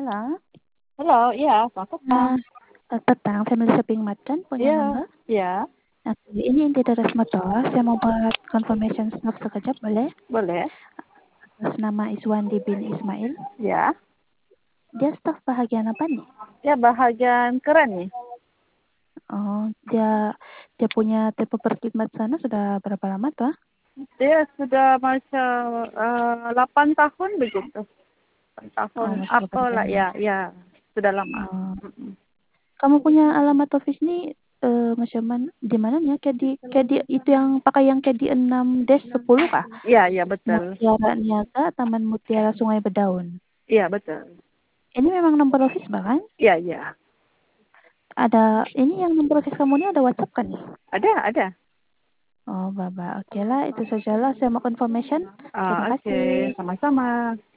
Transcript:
Halo. Halo, iya, selamat petang. Petang, Family Shopping Macan punya Iya, Mbak. iya, Nah, ini inti dari motor. Saya mau buat confirmation stop sekejap, boleh? boleh. Atas nama Iswandi bin Ismail. Ya, Dia staf bahagian apa nih? ya bahagian keren nih. Oh, dia punya tipe perkhidmat sana sudah berapa lama tuh? Dia sudah macam 8 tahun begitu. 8 tahun Oh, masih apa bekerja lah nih. ya, ya sudah lama. Oh. Mm-mm. Kamu punya alamat office nih macam mana? Di mana nih? Kayak di itu yang pakai yang kayak di 6-10 kah? Iya, iya betul. Mutiara Niaga, Taman Mutiara Sungai Bedaun. Iya betul. Ini memang nomor office bahkan? Iya, iya. Ada ini yang nomor office kamu ini ada WhatsApp kan nih? Ada. Oh, Baba. Oke lah, itu sajalah saya mau confirmation. Terima Oke, kasih. sama-sama.